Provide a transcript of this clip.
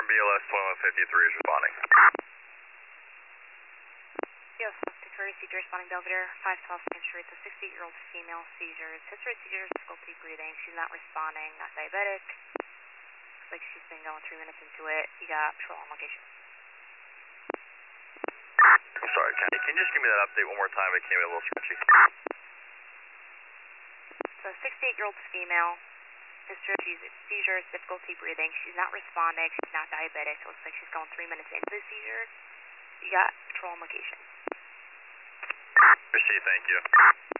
Alarm BLS 2153 is responding. Yes, Victoria Seizure responding Belvedere, 512 Main Street. The 68-year-old female seizures. History of seizures, difficulty breathing. She's not responding, not diabetic. Looks like she's been going 3 minutes into it. You got patrol on location. Sorry, Kenny, can you just give me that update one more time? It came in a little sketchy. So 68-year-old female. History of seizures, difficulty breathing. She's not responding. She's not diabetic. It looks like she's going 3 minutes into the seizure. You got patrol on location. Received, thank you.